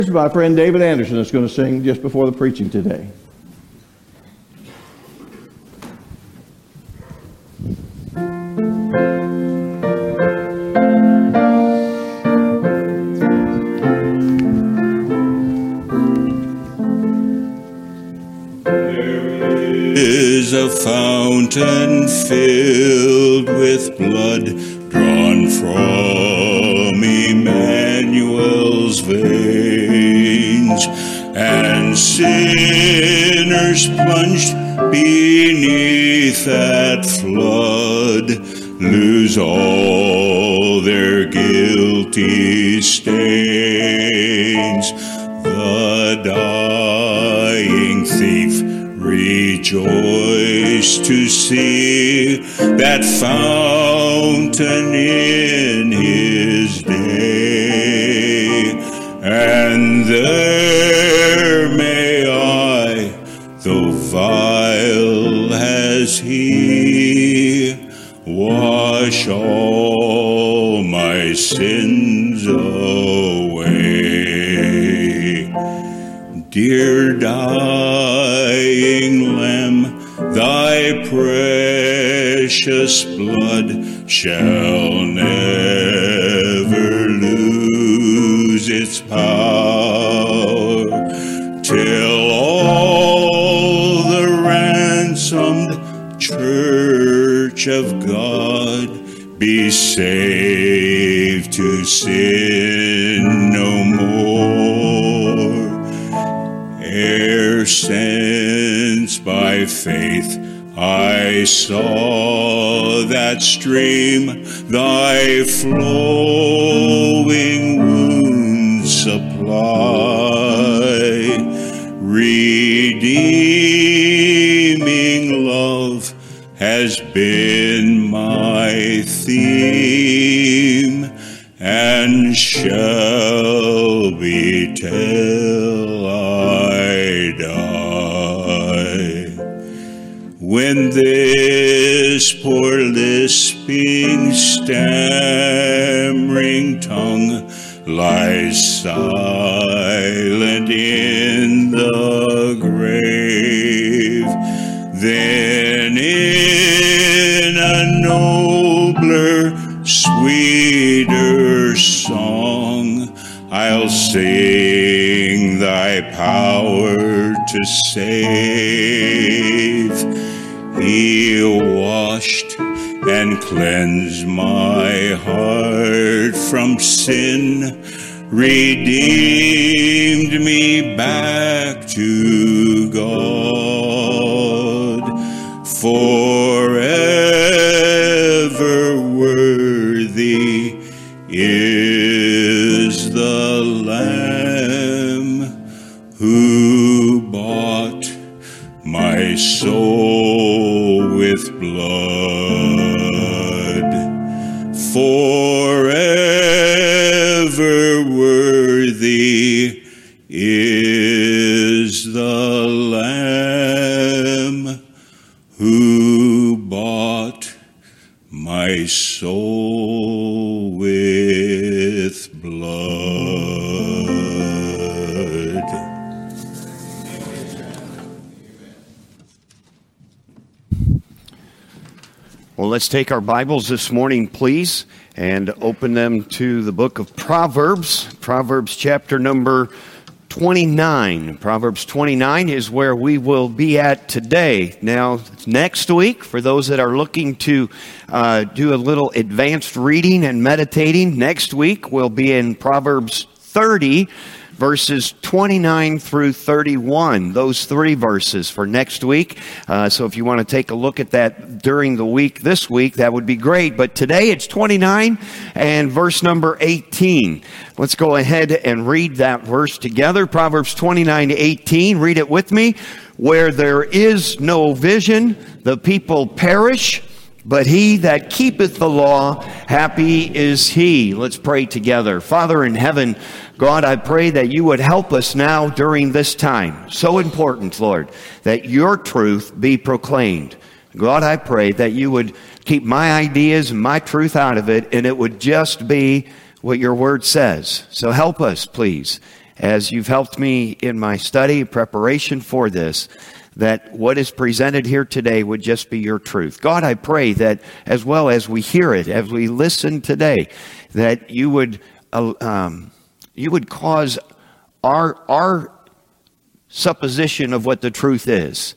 My friend David Anderson is going to sing just before the preaching today. Is a fountain filled with blood drawn from Emmanuel's veins, and sinners plunged beneath that flood lose all their guilty stains. The dying thief rejoice to see that fountain in his day, and there may I, though vile as he, wash all my sins away. Dear dying Lamb, thy precious blood shall never lose its power, till all the ransomed church of God be saved to sin no more. Ere since by faith I saw that stream thy flowing wounds supply, redeeming love has been my theme, and shall be till I die. When this poor lisping, stammering tongue lies silent in the grave, then in a nobler, sweeter song I'll sing thy power to save. He washed and cleansed my heart from sin, redeemed me back to God. Forever worthy is the Lamb who bought my soul with blood. Forever worthy is the Lamb who bought my soul with blood. Well, let's take our Bibles this morning, please, and open them to the book of Proverbs. Proverbs chapter number 29. Proverbs 29 is where we will be at today. Now, next week, for those that are looking to do a little advanced reading and meditating, next week we'll be in Proverbs 30, verses 29 through 31, those three verses for next week. So if you want to take a look at that during the week, this week, that would be great. But today it's 29 and verse number 18. Let's go ahead and read that verse together. Proverbs 29:18. Read it with me. Where there is no vision, the people perish, but he that keepeth the law, happy is he. Let's pray together. Father in heaven, God, I pray that you would help us now during this time. So important, Lord, that your truth be proclaimed. God, I pray that you would keep my ideas and my truth out of it, and it would just be what your word says. So help us, please. as you've helped me in my study, preparation for this, that what is presented here today would just be your truth. God, I pray that as well as we hear it, as we listen today, that you would cause our supposition of what the truth is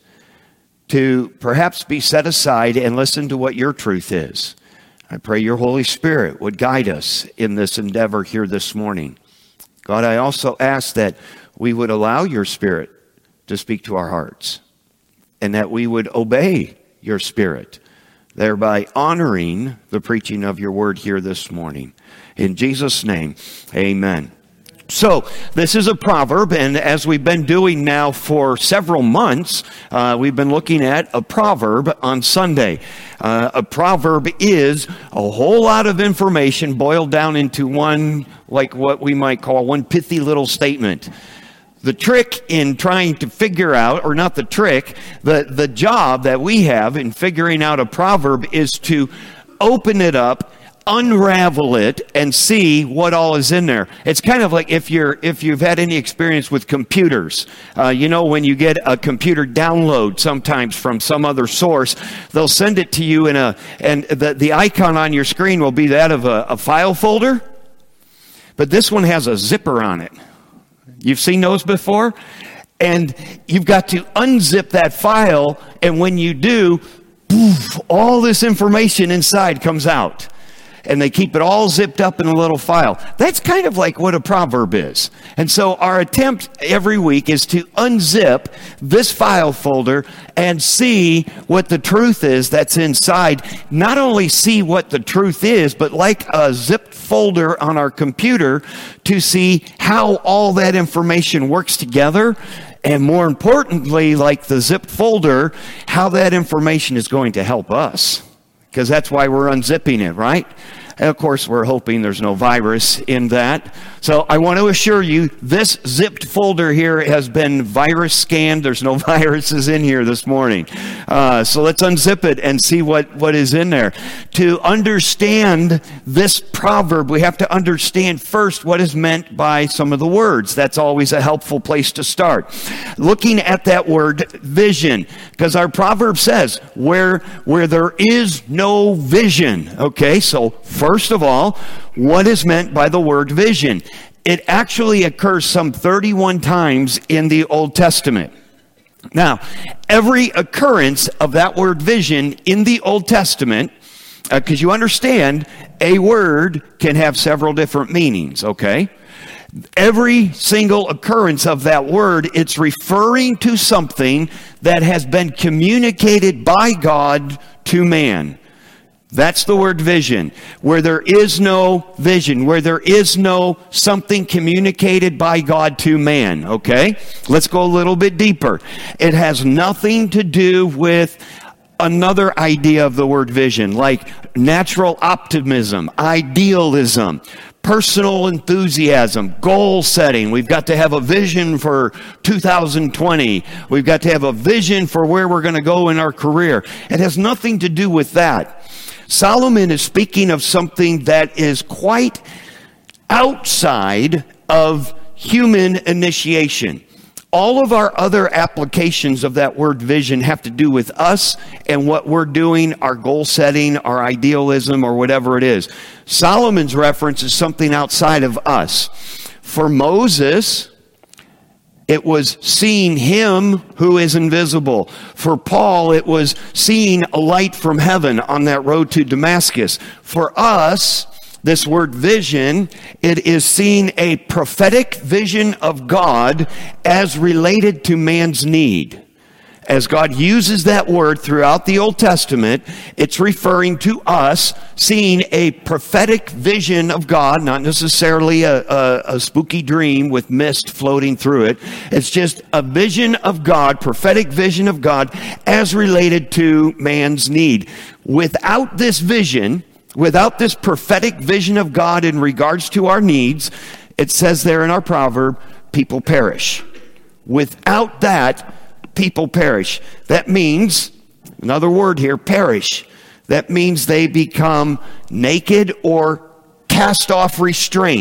to perhaps be set aside and listen to what your truth is. I pray your Holy Spirit would guide us in this endeavor here this morning. God, I also ask that we would allow your Spirit to speak to our hearts, and that we would obey your Spirit, thereby honoring the preaching of your word here this morning. In Jesus' name, amen. So, this is a proverb, and as we've been doing now for several months, we've been looking at a proverb on Sunday. A proverb is a whole lot of information boiled down into one, like what we might call one pithy little statement. The trick in trying to figure out, or not the trick, the job that we have in figuring out a proverb is to open it up, unravel it, and see what all is in there. It's kind of like if you've had any experience with computers. When you get a computer download sometimes from some other source, they'll send it to you and the icon on your screen will be that of a file folder. But this one has a zipper on it. You've seen those before? And you've got to unzip that file, and when you do, poof, all this information inside comes out. And they keep it all zipped up in a little file. That's kind of like what a proverb is. And so our attempt every week is to unzip this file folder and see what the truth is that's inside. Not only see what the truth is, but like a zipped folder on our computer, to see how all that information works together. And more importantly, like the zipped folder, how that information is going to help us. Because that's why we're unzipping it, right? And of course, we're hoping there's no virus in that. So I want to assure you, this zipped folder here has been virus scanned. There's no viruses in here this morning. So let's unzip it and see what is in there. To understand this proverb, we have to understand first what is meant by some of the words. That's always a helpful place to start. Looking at that word vision, because our proverb says, where there is no vision. Okay, so first of all, what is meant by the word vision? It actually occurs some 31 times in the Old Testament. Now, every occurrence of that word vision in the Old Testament, because you understand, a word can have several different meanings, okay? Every single occurrence of that word, it's referring to something that has been communicated by God to man. That's the word vision. Where there is no vision, where there is no something communicated by God to man, okay? Let's go a little bit deeper. It has nothing to do with another idea of the word vision, like natural optimism, idealism, personal enthusiasm, goal setting. We've got to have a vision for 2020. We've got to have a vision for where we're going to go in our career. It has nothing to do with that. Solomon is speaking of something that is quite outside of human initiation. All of our other applications of that word vision have to do with us and what we're doing, our goal setting, our idealism, or whatever it is. Solomon's reference is something outside of us. For Moses, it was seeing him who is invisible. For Paul, it was seeing a light from heaven on that road to Damascus. For us, this word vision, it is seeing a prophetic vision of God as related to man's need. As God uses that word throughout the Old Testament, it's referring to us seeing a prophetic vision of God, not necessarily a spooky dream with mist floating through it. It's just a vision of God, prophetic vision of God, as related to man's need. Without this vision, without this prophetic vision of God in regards to our needs, it says there in our proverb, people perish. Without that, people perish. That means, another word here, perish. That means they become naked or cast off restraint,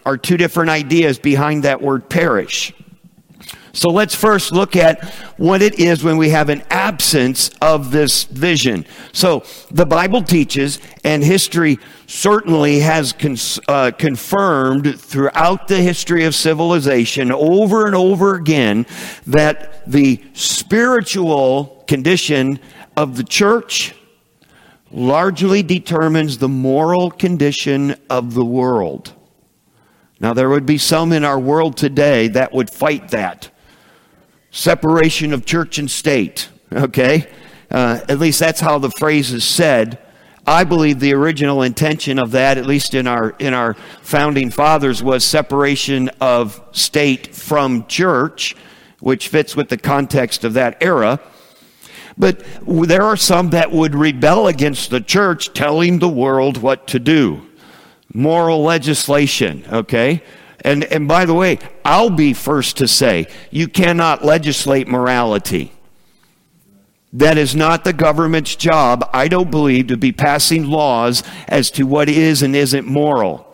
are two different ideas behind that word perish. So let's first look at what it is when we have an absence of this vision. So the Bible teaches, and history certainly has confirmed throughout the history of civilization over and over again, that the spiritual condition of the church largely determines the moral condition of the world. Now, there would be some in our world today that would fight that. Separation of church and state, okay? At least that's how the phrase is said. I believe the original intention of that, at least in our founding fathers, was separation of state from church, which fits with the context of that era. But there are some that would rebel against the church telling the world what to do. Moral legislation, okay? And by the way, I'll be first to say, you cannot legislate morality. That is not the government's job, I don't believe, to be passing laws as to what is and isn't moral.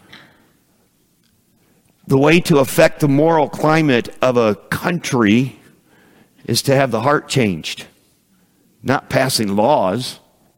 The way to affect the moral climate of a country is to have the heart changed, not passing laws.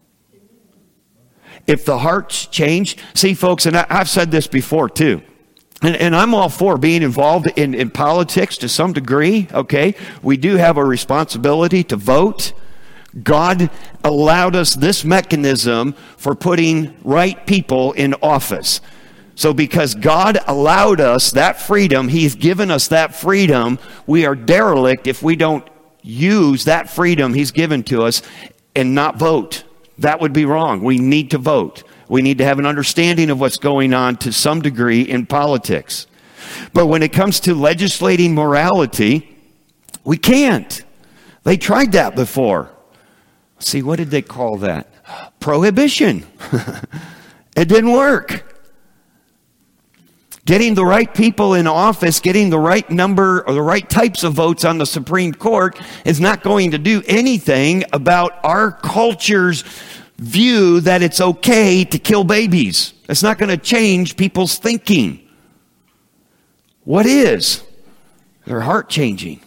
If the heart's changed, see folks, and I've said this before too, and I'm all for being involved in politics to some degree, okay? We do have a responsibility to vote. God allowed us this mechanism for putting right people in office. So because God allowed us that freedom, He's given us that freedom, we are derelict if we don't use that freedom He's given to us and not vote. That would be wrong. We need to vote. We need to have an understanding of what's going on to some degree in politics. But when it comes to legislating morality, we can't. They tried that before. See, what did they call that? Prohibition. It didn't work. Getting the right people in office, getting the right number or the right types of votes on the Supreme Court is not going to do anything about our culture's view that it's okay to kill babies. It's not going to change people's thinking. What is? Their heart changing.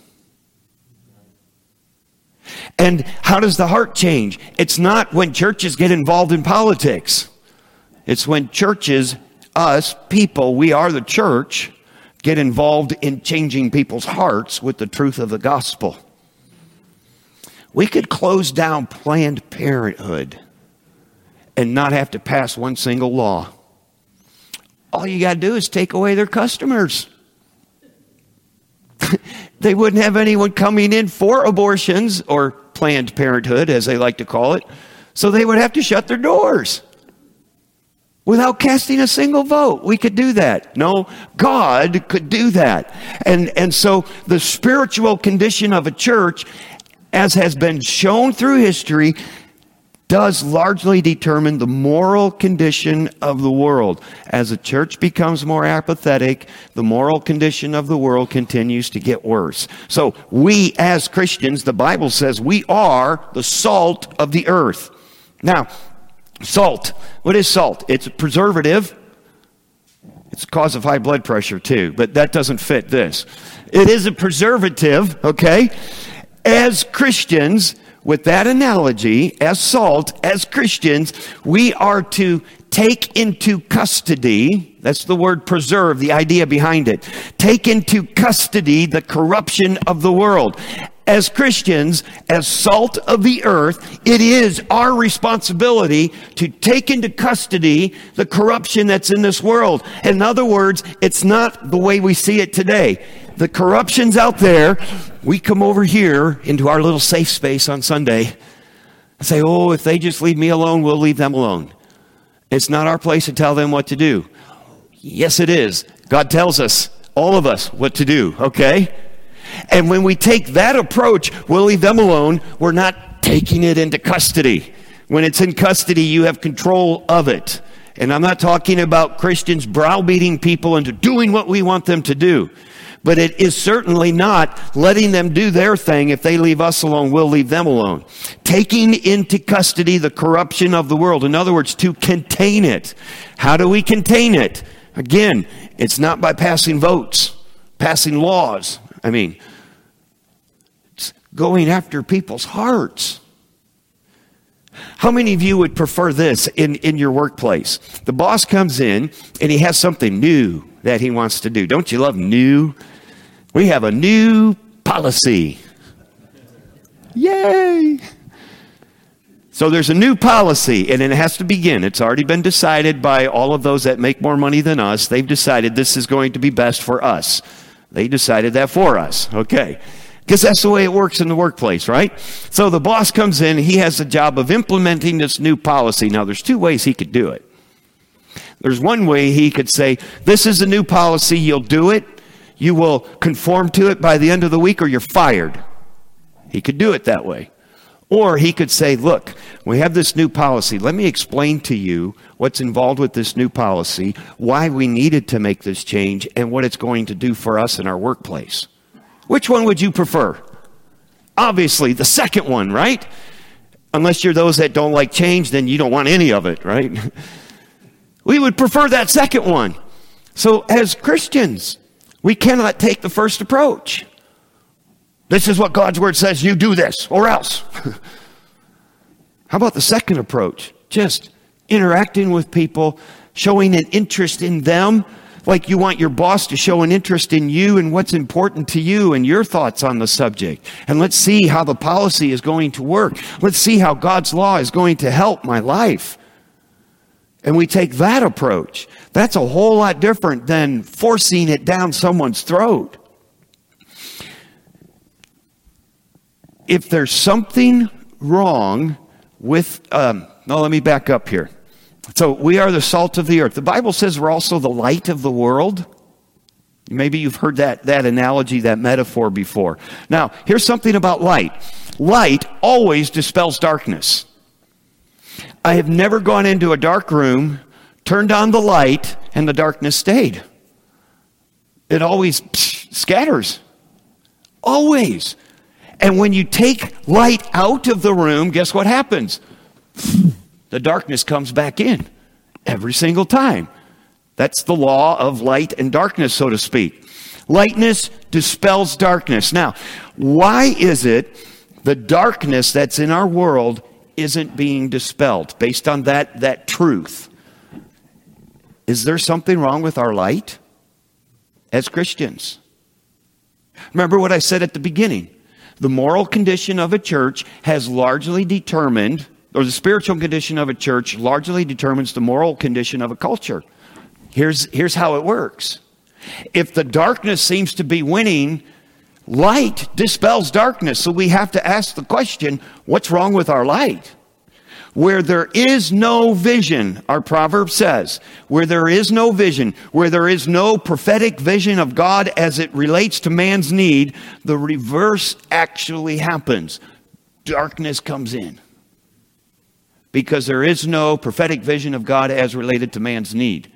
And how does the heart change? It's not when churches get involved in politics. It's when churches, us, people, we are the church, get involved in changing people's hearts with the truth of the gospel. We could close down Planned Parenthood and not have to pass one single law. All you got to do is take away their customers. They wouldn't have anyone coming in for abortions or Planned Parenthood, as they like to call it. So they would have to shut their doors without casting a single vote. We could do that. No, God could do that. And so the spiritual condition of a church, as has been shown through history, does largely determine the moral condition of the world. As a church becomes more apathetic, the moral condition of the world continues to get worse. So we as Christians, the Bible says we are the salt of the earth. Now, salt. What is salt? It's a preservative. It's a cause of high blood pressure too, but that doesn't fit this. It is a preservative, okay? As Christians, with that analogy, as salt, as Christians, we are to take into custody, that's the word preserve, the idea behind it. Take into custody the corruption of the world. As Christians, as salt of the earth, it is our responsibility to take into custody the corruption that's in this world. In other words, it's not the way we see it today. The corruption's out there. We come over here into our little safe space on Sunday and say, oh, if they just leave me alone, we'll leave them alone. It's not our place to tell them what to do. Yes, it is. God tells us, all of us, what to do, okay? And when we take that approach, we'll leave them alone. We're not taking it into custody. When it's in custody, you have control of it. And I'm not talking about Christians browbeating people into doing what we want them to do. But it is certainly not letting them do their thing. If they leave us alone, we'll leave them alone. Taking into custody the corruption of the world. In other words, to contain it. How do we contain it? Again, it's not by passing votes, passing laws. It's going after people's hearts. How many of you would prefer this in your workplace? The boss comes in and he has something new that he wants to do. Don't you love new? We have a new policy. Yay! So there's a new policy, and it has to begin. It's already been decided by all of those that make more money than us. They've decided this is going to be best for us. They decided that for us. Okay. Because that's the way it works in the workplace, right? So the boss comes in, he has the job of implementing this new policy. Now, there's two ways he could do it. There's one way he could say, this is the new policy, you'll do it, you will conform to it by the end of the week, or you're fired. He could do it that way. Or he could say, look, we have this new policy. Let me explain to you what's involved with this new policy, why we needed to make this change, and what it's going to do for us in our workplace. Which one would you prefer? Obviously, the second one, right? Unless you're those that don't like change, then you don't want any of it, right? We would prefer that second one. So as Christians, we cannot take the first approach. This is what God's word says, you do this, or else. How about the second approach? Just interacting with people, showing an interest in them, like you want your boss to show an interest in you and what's important to you and your thoughts on the subject. And let's see how the policy is going to work. Let's see how God's law is going to help my life. And we take that approach. That's a whole lot different than forcing it down someone's throat. If there's something wrong with, let me back up here. So we are the salt of the earth. The Bible says we're also the light of the world. Maybe you've heard that analogy, that metaphor before. Now, here's something about light. Light always dispels darkness. I have never gone into a dark room, turned on the light, and the darkness stayed. It always scatters. Always. And when you take light out of the room, guess what happens? The darkness comes back in every single time. That's the law of light and darkness, so to speak. Lightness dispels darkness. Now, why is it the darkness that's in our world isn't being dispelled based on that truth? Is there something wrong with our light as Christians? Remember what I said at the beginning. The moral condition of a church has largely determined, or the spiritual condition of a church largely determines the moral condition of a culture. Here's how it works. If the darkness seems to be winning, light dispels darkness. So we have to ask the question, what's wrong with our light? Where there is no vision, our proverb says, where there is no vision, where there is no prophetic vision of God as it relates to man's need, the reverse actually happens. Darkness comes in. Because there is no prophetic vision of God as related to man's need.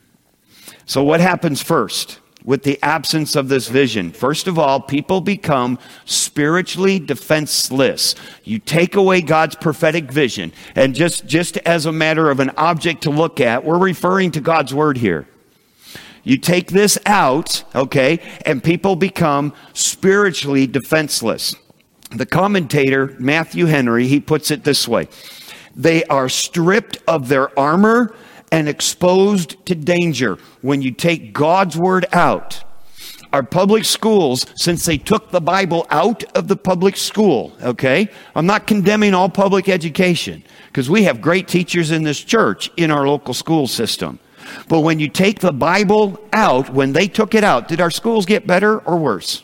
So what happens first with the absence of this vision? First of all, people become spiritually defenseless. You take away God's prophetic vision, and just as a matter of an object to look at, we're referring to God's word here. You take this out, okay, and people become spiritually defenseless. The commentator, Matthew Henry, he puts it this way. They are stripped of their armor and exposed to danger when you take God's word out. Our public schools, since they took the Bible out of the public school, okay? I'm not condemning all public education, because we have great teachers in this church in our local school system. But when you take the Bible out, when they took it out, did our schools get better or worse?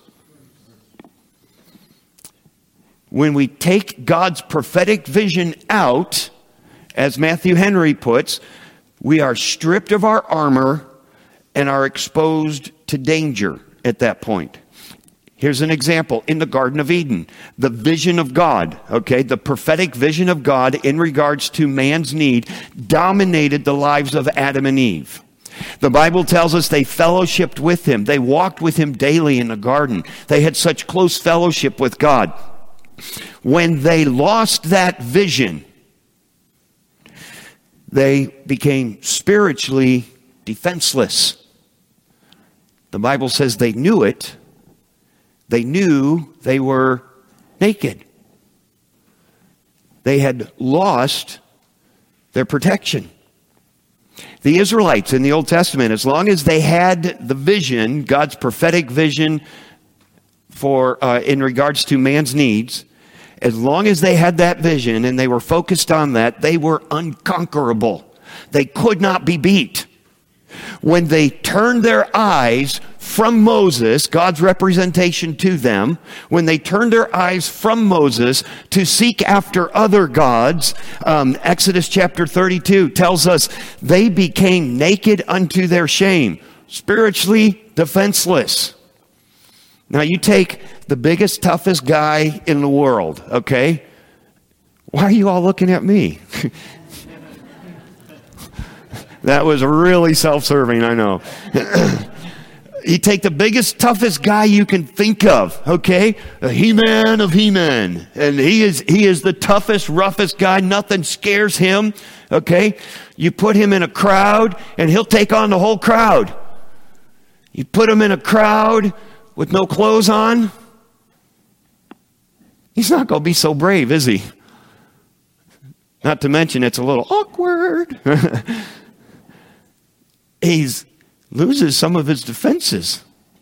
When we take God's prophetic vision out, as Matthew Henry puts, we are stripped of our armor and are exposed to danger at that point. Here's an example. In the Garden of Eden, the vision of God, okay, the prophetic vision of God in regards to man's need dominated the lives of Adam and Eve. The Bible tells us they fellowshiped with him. They walked with him daily in the garden. They had such close fellowship with God. When they lost that vision, they became spiritually defenseless. The Bible says they knew it. They knew they were naked. They had lost their protection. The Israelites in the Old Testament, as long as they had the vision, God's prophetic vision for in regards to man's needs, as long as they had that vision and they were focused on that, they were unconquerable. They could not be beat. When they turned their eyes from Moses, God's representation to them, when they turned their eyes from Moses to seek after other gods, Exodus chapter 32 tells us they became naked unto their shame, spiritually defenseless. Now you take the biggest, toughest guy in the world, okay? Why are you all looking at me? That was really self-serving, I know. You take the biggest, toughest guy you can think of, okay? The He-Man of He-Man. And he is the toughest, roughest guy. Nothing scares him, okay? You put him in a crowd, and he'll take on the whole crowd. You put him in a crowd with no clothes on, he's not going to be so brave, is he? Not to mention it's a little awkward. He loses some of his defenses.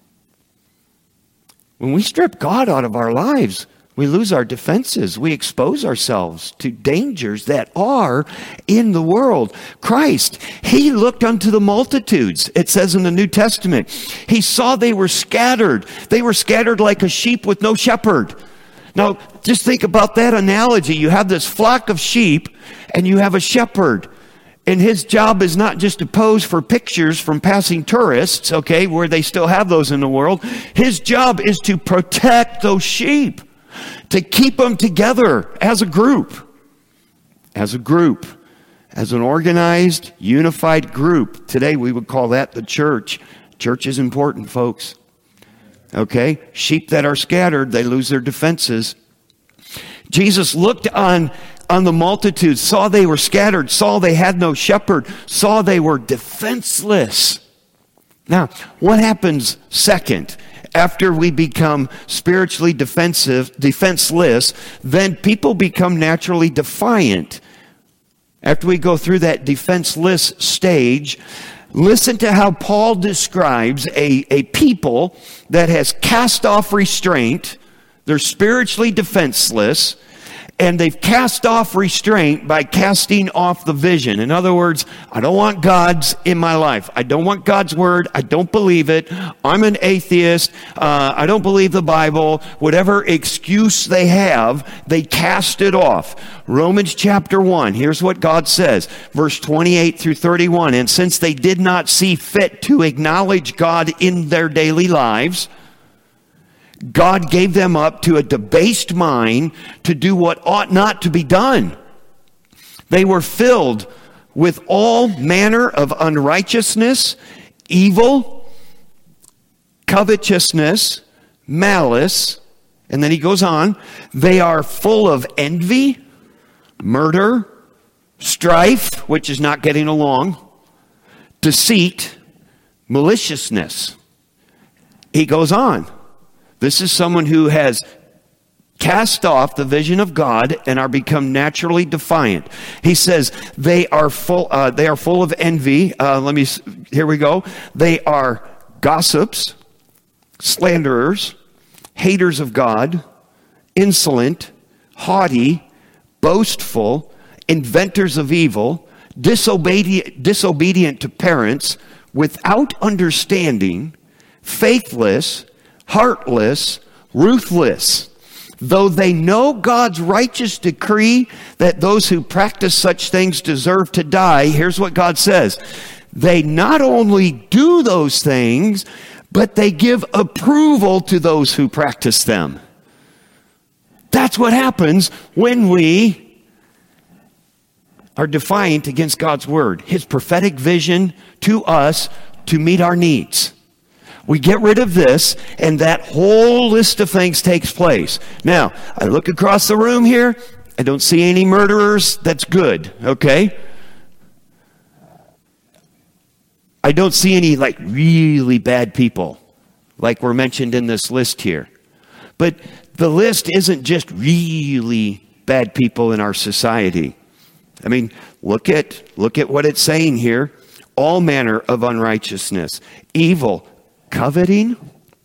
When we strip God out of our lives, we lose our defenses. We expose ourselves to dangers that are in the world. Christ, he looked unto the multitudes. It says in the New Testament, he saw they were scattered. They were scattered like a sheep with no shepherd. Now, just think about that analogy. You have this flock of sheep and you have a shepherd. And his job is not just to pose for pictures from passing tourists, okay, where they still have those in the world. His job is to protect those sheep, to keep them together as a group, as an organized, unified group. Today we would call that the church. Church is important, folks. Okay? Sheep that are scattered, they lose their defenses. Jesus looked on the multitude, saw they were scattered, saw they had no shepherd, saw they were defenseless. Now, what happens second? After we become spiritually defenseless, then people become naturally defiant. After we go through that defenseless stage, listen to how Paul describes a people that has cast off restraint. They're spiritually defenseless, and they've cast off restraint by casting off the vision. In other words, I don't want God's in my life. I don't want God's word. I don't believe it. I'm an atheist. I don't believe the Bible. Whatever excuse they have, they cast it off. Romans chapter 1, here's what God says, verse 28 through 31. And since they did not see fit to acknowledge God in their daily lives, God gave them up to a debased mind to do what ought not to be done. They were filled with all manner of unrighteousness, evil, covetousness, malice, and then he goes on, they are full of envy, murder, strife, which is not getting along, deceit, maliciousness. He goes on. This is someone who has cast off the vision of God and are become naturally defiant. He says they are full of envy. Here we go. They are gossips, slanderers, haters of God, insolent, haughty, boastful, inventors of evil, disobedient to parents, without understanding, faithless, heartless, ruthless. Though they know God's righteous decree that those who practice such things deserve to die, here's what God says. They not only do those things, but they give approval to those who practice them. That's what happens when we are defiant against God's word, his prophetic vision to us to meet our needs. We get rid of this, and that whole list of things takes place. Now, I look across the room here. I don't see any murderers. That's good, okay? I don't see any like really bad people like were mentioned in this list here. But the list isn't just really bad people in our society. I mean, look at what it's saying here. All manner of unrighteousness, evil, coveting,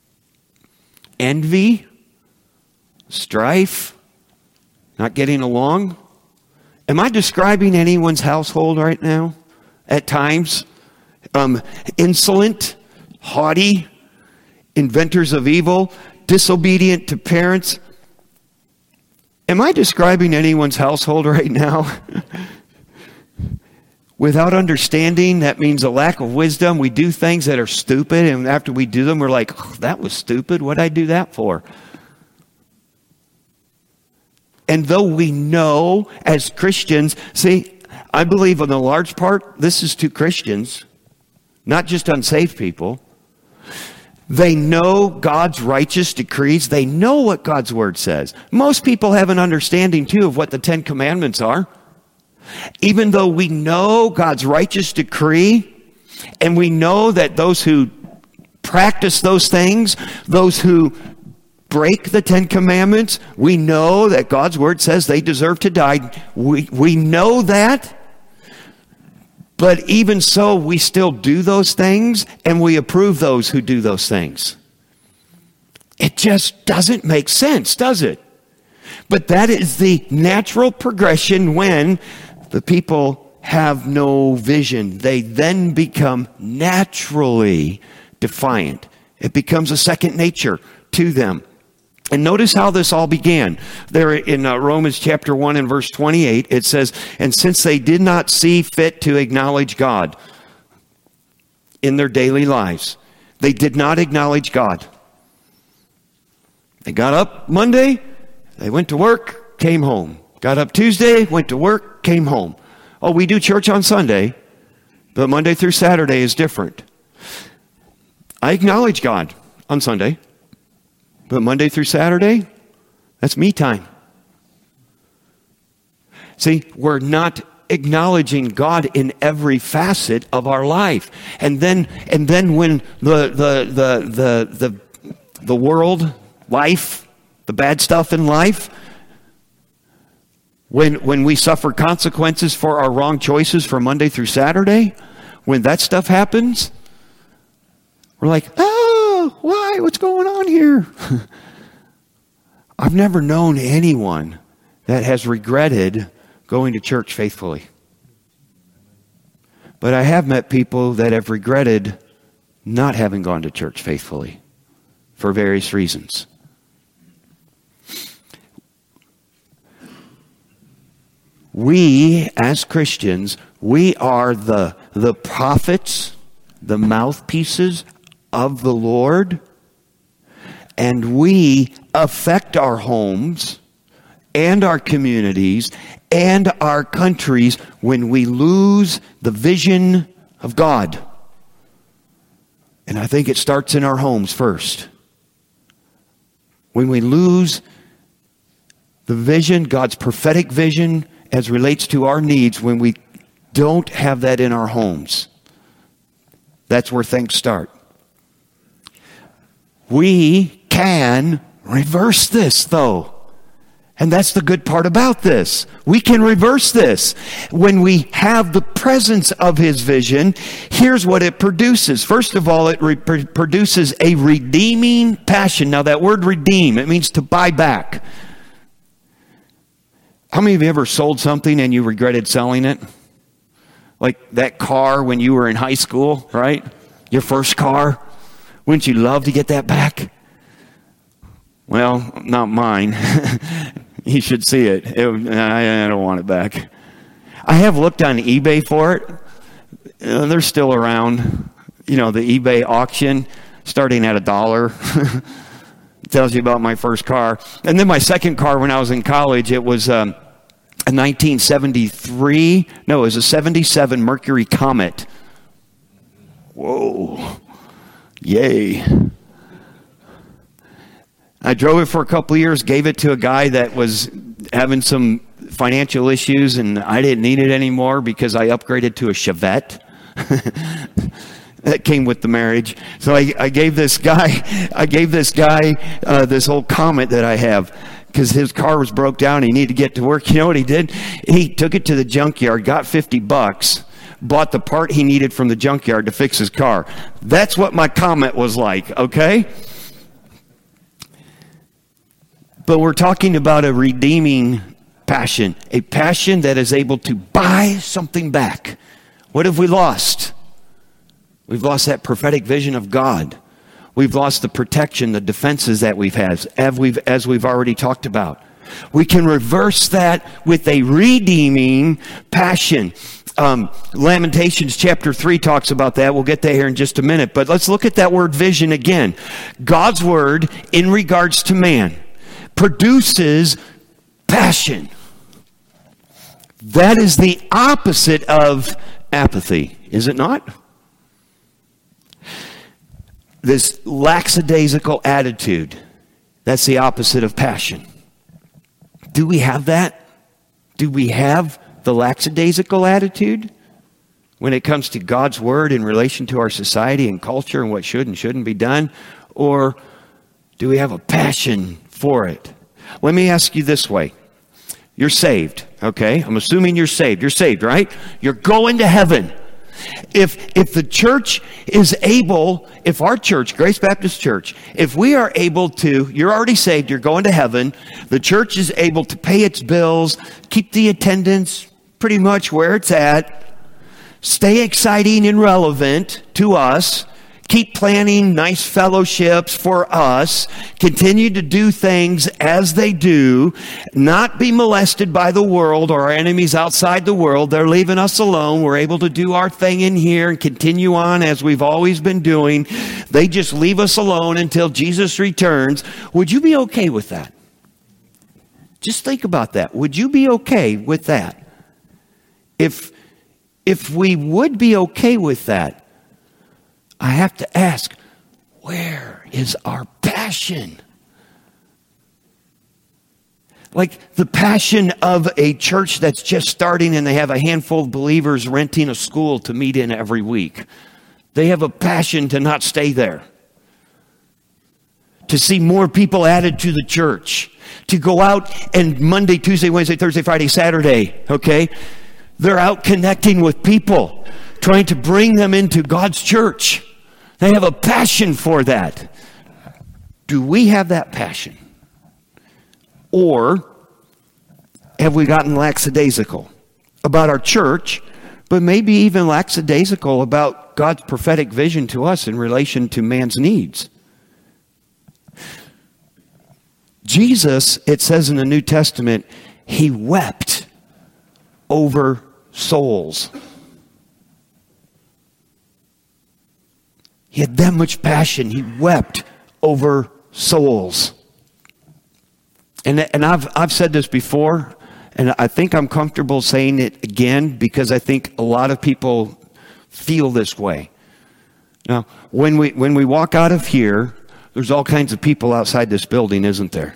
envy, strife, not getting along. Am I describing anyone's household right now? At times, insolent, haughty, inventors of evil, disobedient to parents. Am I describing anyone's household right now? Without understanding, that means a lack of wisdom. We do things that are stupid, and after we do them, we're like, oh, that was stupid. What'd I do that for? And though we know as Christians, see, I believe in a large part, this is to Christians, not just unsaved people. They know God's righteous decrees. They know what God's word says. Most people have an understanding, too, of what the Ten Commandments are. Even though we know God's righteous decree, and we know that those who practice those things, those who break the Ten Commandments, we know that God's word says they deserve to die. We know that. But even so, we still do those things, and we approve those who do those things. It just doesn't make sense, does it? But that is the natural progression when the people have no vision. They then become naturally defiant. It becomes a second nature to them. And notice how this all began. There in Romans chapter 1 and verse 28, it says, and since they did not see fit to acknowledge God in their daily lives, they did not acknowledge God. They got up Monday, they went to work, came home. Got up Tuesday, went to work, came home. Oh, we do church on Sunday, but Monday through Saturday is different. I acknowledge God on Sunday. But Monday through Saturday, that's me time. See, we're not acknowledging God in every facet of our life. And then when the world, life, the bad stuff in life, when we suffer consequences for our wrong choices from Monday through Saturday, when that stuff happens, we're like, why? What's going on here? I've never known anyone that has regretted going to church faithfully. But I have met people that have regretted not having gone to church faithfully for various reasons. We, as Christians, we are the prophets, the mouthpieces of the Lord, and we affect our homes and our communities and our countries when we lose the vision of God. And I think it starts in our homes first. When we lose the vision, God's prophetic vision as relates to our needs, when we don't have that in our homes, that's where things start. We can reverse this, though. And that's the good part about this. We can reverse this. When we have the presence of His vision, here's what it produces. First of all, it produces a redeeming passion. Now, that word redeem, it means to buy back. How many of you ever sold something and you regretted selling it? Like that car when you were in high school, right? Your first car. Wouldn't you love to get that back? Well, not mine. You should see it. I don't want it back. I have looked on eBay for it. They're still around. You know, the eBay auction starting at $1. Tells you about my first car. And then my second car when I was in college, it was a 1973. No, it was a 77 Mercury Comet. Whoa. Yay. I drove it for a couple of years, gave it to a guy that was having some financial issues, and I didn't need it anymore because I upgraded to a Chevette. that came with the marriage. So I gave this guy this whole comment that I have, because his car was broke down. He needed to get to work. You know what he did? He took it to the junkyard, got $50, bought the part he needed from the junkyard to fix his car. That's what my comment was like, okay? But we're talking about a redeeming passion, a passion that is able to buy something back. What have we lost? We've lost that prophetic vision of God. We've lost the protection, the defenses that we've had, as we've already talked about. We can reverse that with a redeeming passion. Lamentations chapter 3 talks about that. We'll get there here in just a minute. But let's look at that word vision again. God's word in regards to man produces passion. That is the opposite of apathy, is it not? This lackadaisical attitude, that's the opposite of passion. Do we have that? Do we have the lackadaisical attitude when it comes to God's word in relation to our society and culture and what should and shouldn't be done? Or do we have a passion for it? Let me ask you this way. You're saved, okay? I'm assuming you're saved. You're saved, right? You're going to heaven. If the church is able, if our church, Grace Baptist Church, if we are able to, you're already saved, you're going to heaven, the church is able to pay its bills, keep the attendance pretty much where it's at, stay exciting and relevant to us, keep planning nice fellowships for us, continue to do things as they do, not be molested by the world or our enemies outside the world. They're leaving us alone. We're able to do our thing in here and continue on as we've always been doing. They just leave us alone until Jesus returns. Would you be okay with that? Just think about that. Would you be okay with that? If we would be okay with that, I have to ask, where is our passion? Like the passion of a church that's just starting and they have a handful of believers renting a school to meet in every week. They have a passion to not stay there. To see more people added to the church. To go out and Monday, Tuesday, Wednesday, Thursday, Friday, Saturday, okay? They're out connecting with people, trying to bring them into God's church. They have a passion for that. Do we have that passion? Or have we gotten lackadaisical about our church, but maybe even lackadaisical about God's prophetic vision to us in relation to man's needs? Jesus, it says in the New Testament, he wept over souls. He had that much passion. He wept over souls. And I've said this before, and I think I'm comfortable saying it again because I think a lot of people feel this way. Now, when we walk out of here, there's all kinds of people outside this building, isn't there?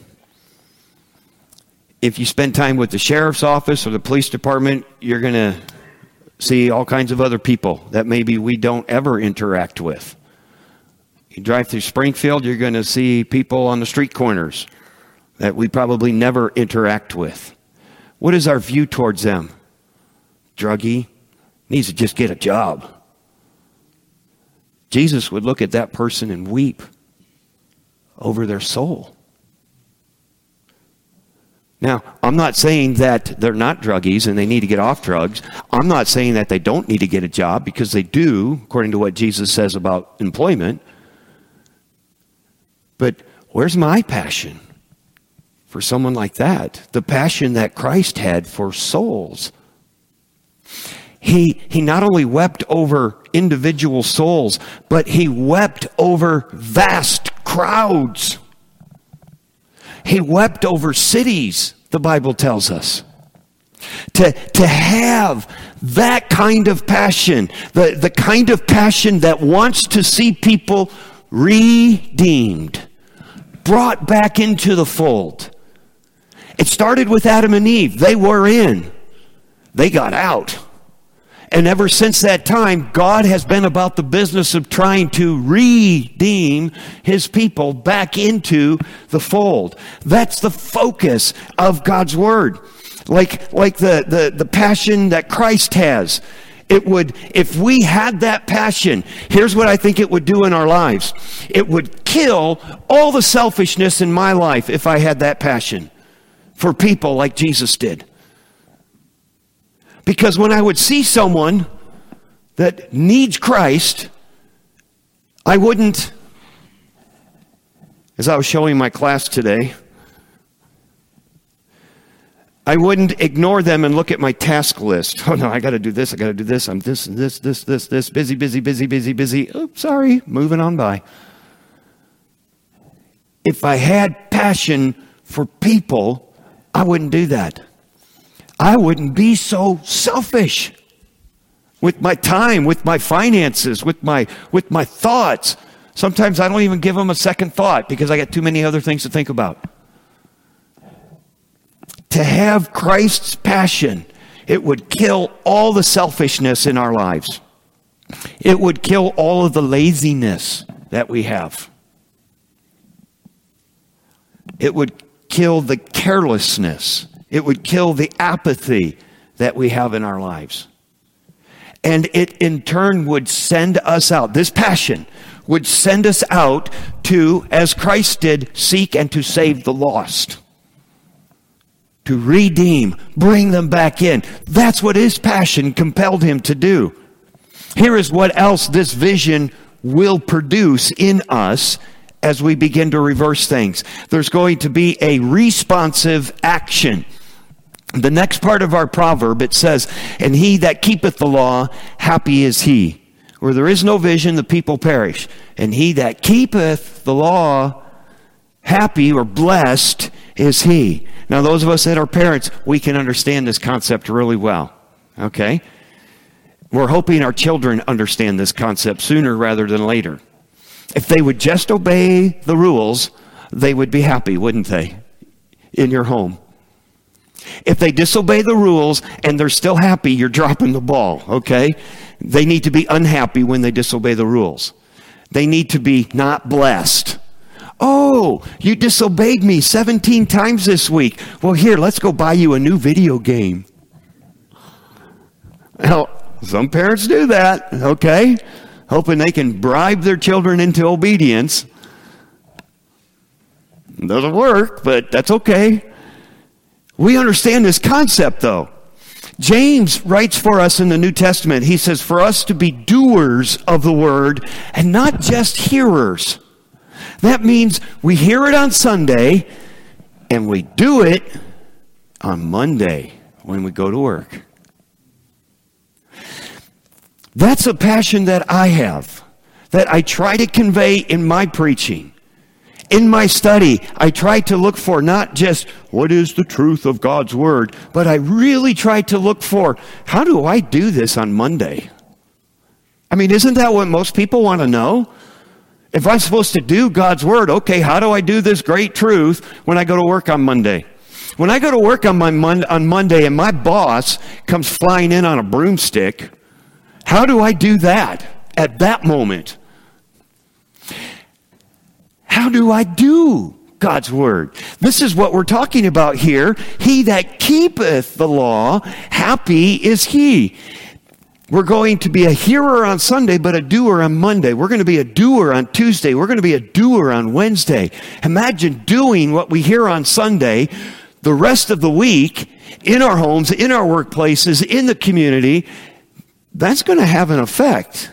If you spend time with the sheriff's office or the police department, you're going to see all kinds of other people that maybe we don't ever interact with. You drive through Springfield, you're going to see people on the street corners that we probably never interact with. What is our view towards them? Druggie, needs to just get a job. Jesus would look at that person and weep over their soul. Now, I'm not saying that they're not druggies and they need to get off drugs. I'm not saying that they don't need to get a job, because they do, according to what Jesus says about employment. But where's my passion for someone like that? The passion that Christ had for souls. He not only wept over individual souls, but he wept over vast crowds. He wept over cities, the Bible tells us. To have that kind of passion, the kind of passion that wants to see people redeemed, brought back into the fold. It started with Adam and Eve. They were in. They got out. And ever since that time, God has been about the business of trying to redeem his people back into the fold. That's the focus of God's word. Like the passion that Christ has. It would, if we had that passion, here's what I think it would do in our lives. It would kill all the selfishness in my life if I had that passion for people like Jesus did. Because when I would see someone that needs Christ, I wouldn't, as I was showing my class today, I wouldn't ignore them and look at my task list. Oh no, I got to do this, I got to do this, I'm this and this, busy. Oops, sorry, moving on by. If I had passion for people, I wouldn't do that. I wouldn't be so selfish with my time, with my finances, with my thoughts. Sometimes I don't even give them a second thought because I got too many other things to think about. To have Christ's passion, it would kill all the selfishness in our lives. It would kill all of the laziness that we have. It would kill the carelessness. It would kill the apathy that we have in our lives. And it in turn would send us out. This passion would send us out to, as Christ did, seek and to save the lost. To redeem, bring them back in. That's what his passion compelled him to do. Here is what else this vision will produce in us as we begin to reverse things. There's going to be a responsive action. The next part of our proverb, it says, and he that keepeth the law, happy is he. Where there is no vision, the people perish. And he that keepeth the law, happy or blessed is he. Now, those of us that are parents, we can understand this concept really well. Okay? We're hoping our children understand this concept sooner rather than later. If they would just obey the rules, they would be happy, wouldn't they? In your home. If they disobey the rules and they're still happy, you're dropping the ball, okay? They need to be unhappy when they disobey the rules. They need to be not blessed. Oh, you disobeyed me 17 times this week. Well, here, let's go buy you a new video game. Now, some parents do that, okay? Hoping they can bribe their children into obedience. It doesn't work, but that's okay. We understand this concept, though. James writes for us in the New Testament. He says, for us to be doers of the word and not just hearers. That means we hear it on Sunday and we do it on Monday when we go to work. That's a passion that I have, that I try to convey in my preaching. In my study, I try to look for not just what is the truth of God's word, but I really try to look for how do I do this on Monday? I mean, isn't that what most people want to know? If I'm supposed to do God's word, okay, how do I do this great truth when I go to work on Monday? When I go to work on Monday and my boss comes flying in on a broomstick, how do I do that at that moment? How do I do God's word? This is what we're talking about here. He that keepeth the law, happy is he. We're going to be a hearer on Sunday, but a doer on Monday. We're going to be a doer on Tuesday. We're going to be a doer on Wednesday. Imagine doing what we hear on Sunday the rest of the week in our homes, in our workplaces, in the community. That's going to have an effect.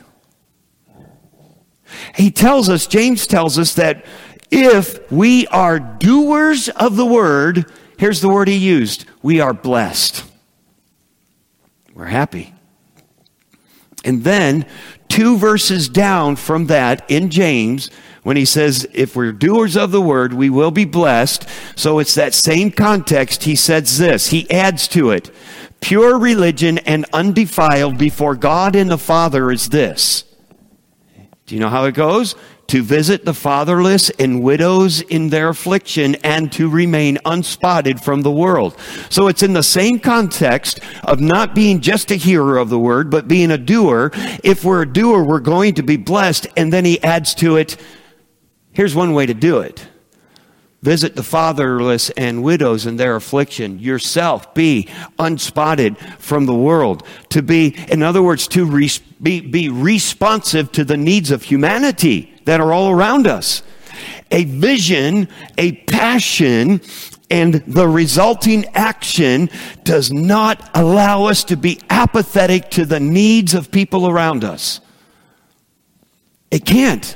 He tells us, James tells us that if we are doers of the word, here's the word he used, we are blessed. We're happy. And then 2 verses down from that in James, when he says, if we're doers of the word, we will be blessed. So it's that same context. He says this, he adds to it, pure religion and undefiled before God and the Father is this. Do you know how it goes? to visit the fatherless and widows in their affliction, and to remain unspotted from the world. So it's in the same context of not being just a hearer of the word, but being a doer. If we're a doer, we're going to be blessed. And then he adds to it, here's one way to do it. Visit the fatherless and widows in their affliction. Yourself be unspotted from the world. To be, in other words, to be responsive to the needs of humanity that are all around us. A vision, a passion, and the resulting action does not allow us to be apathetic to the needs of people around us. It can't.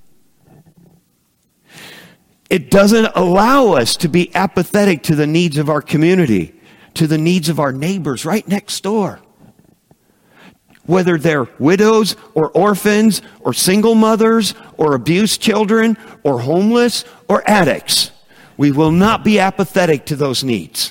It doesn't allow us to be apathetic to the needs of our community, to the needs of our neighbors right next door. Whether they're widows or orphans or single mothers or abused children or homeless or addicts, we will not be apathetic to those needs.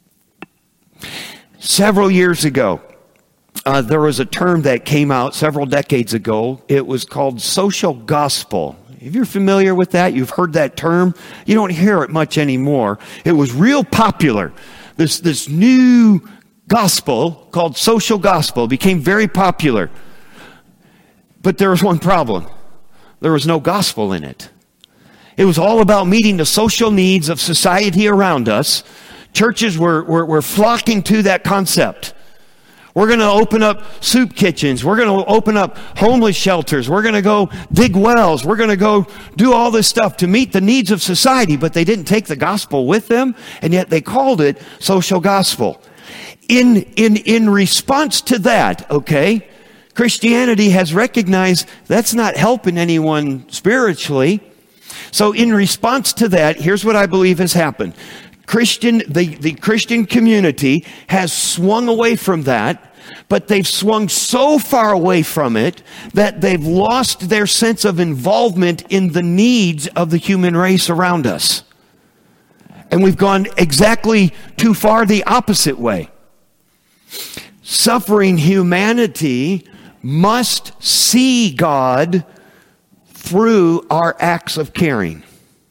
Several years ago, there was a term that came out several decades ago. It was called social gospel. If you're familiar with that, you've heard that term. You don't hear it much anymore. It was real popular. This new gospel called social gospel became very popular. But there was one problem. There was no gospel in it. It was all about meeting the social needs of society around us. Churches were flocking to that concept. We're going to open up soup kitchens. We're going to open up homeless shelters. We're going to go dig wells. We're going to go do all this stuff to meet the needs of society. But they didn't take the gospel with them, and yet they called it social gospel. In response to that, okay, Christianity has recognized that's not helping anyone spiritually. So in response to that, here's what I believe has happened. The Christian community has swung away from that, but they've swung so far away from it that they've lost their sense of involvement in the needs of the human race around us. And we've gone exactly too far the opposite way. Suffering humanity must see God through our acts of caring.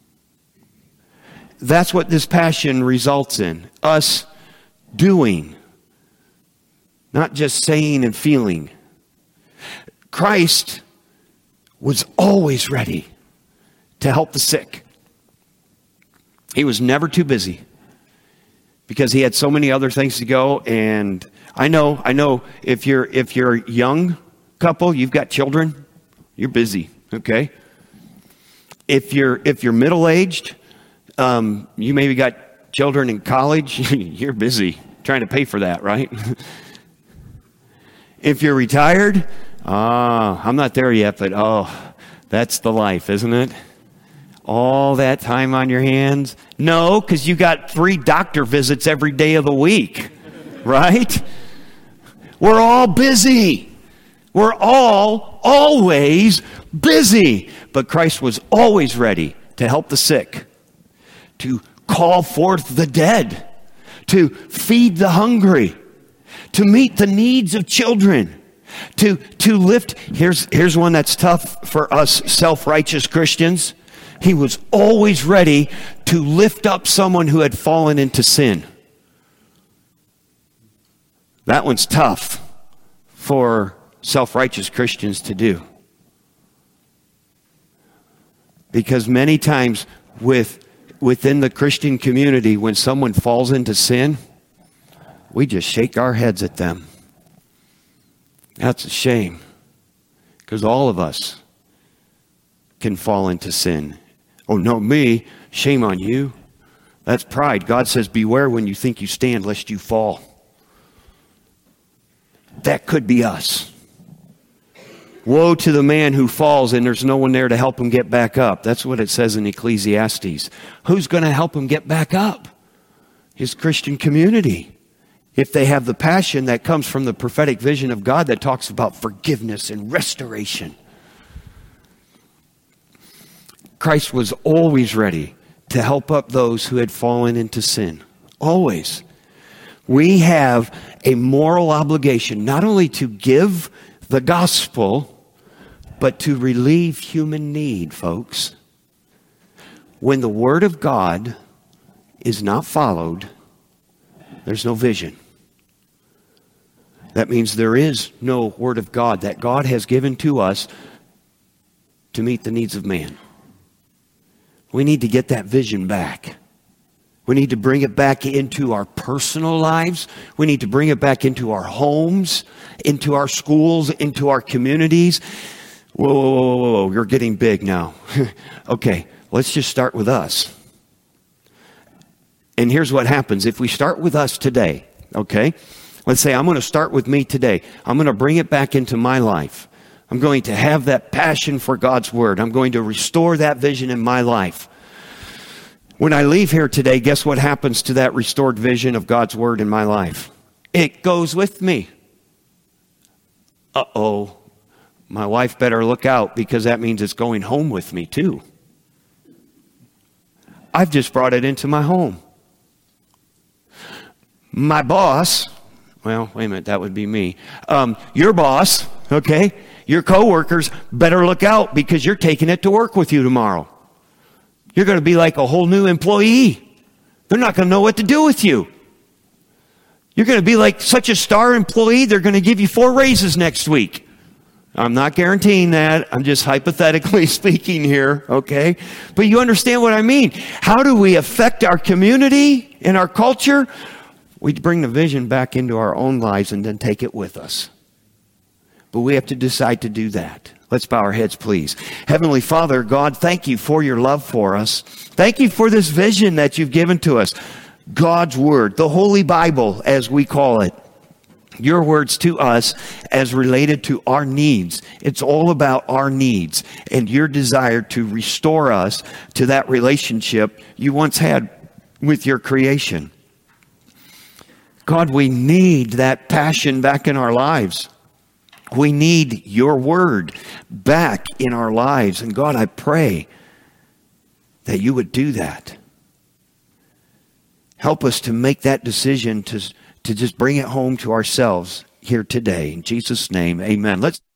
That's what this passion results in. Us doing, not just saying and feeling. Christ was always ready to help the sick. He was never too busy because he had so many other things to go. And I know if you're a young couple, you've got children, you're busy, okay? If you're middle-aged, you maybe got children in college, you're busy trying to pay for that, right? If you're retired, I'm not there yet, but that's the life, isn't it? All that time on your hands? No, because you got 3 doctor visits every day of the week, right? We're all busy. We're all always busy. But Christ was always ready to help the sick, to call forth the dead, to feed the hungry, to meet the needs of children, to lift. Here's one that's tough for us self-righteous Christians. He was always ready to lift up someone who had fallen into sin. That one's tough for self-righteous Christians to do. Because many times within the Christian community, when someone falls into sin, we just shake our heads at them. That's a shame. Because all of us can fall into sin. Oh, no, me. Shame on you. That's pride. God says, beware when you think you stand, lest you fall. That could be us. Woe to the man who falls and there's no one there to help him get back up. That's what it says in Ecclesiastes. Who's going to help him get back up? His Christian community. If they have the passion that comes from the prophetic vision of God that talks about forgiveness and restoration. Christ was always ready to help up those who had fallen into sin. Always. We have a moral obligation not only to give the gospel, but to relieve human need, folks. When the Word of God is not followed, there's no vision. That means there is no Word of God that God has given to us to meet the needs of man. We need to get that vision back. We need to bring it back into our personal lives. We need to bring it back into our homes, into our schools, into our communities. Whoa, you're getting big now. Okay, let's just start with us. And here's what happens. If we start with us today, okay? Let's say I'm going to start with me today. I'm going to bring it back into my life. I'm going to have that passion for God's Word. I'm going to restore that vision in my life. When I leave here today, guess what happens to that restored vision of God's Word in my life? It goes with me. Uh-oh. My wife better look out, because that means it's going home with me too. I've just brought it into my home. My boss, well, wait a minute, that would be me. Your boss, okay, your coworkers better look out, because you're taking it to work with you tomorrow. You're going to be like a whole new employee. They're not going to know what to do with you. You're going to be like such a star employee, they're going to give you 4 raises next week. I'm not guaranteeing that. I'm just hypothetically speaking here, okay? But you understand what I mean. How do we affect our community and our culture? We bring the vision back into our own lives and then take it with us. But we have to decide to do that. Let's bow our heads, please. Heavenly Father, God, thank you for your love for us. Thank you for this vision that you've given to us. God's Word, the Holy Bible, as we call it. Your words to us as related to our needs. It's all about our needs and your desire to restore us to that relationship you once had with your creation. God, we need that passion back in our lives. We need your Word back in our lives. And God, I pray that you would do that. Help us to make that decision to just bring it home to ourselves here today. In Jesus' name, amen. Let's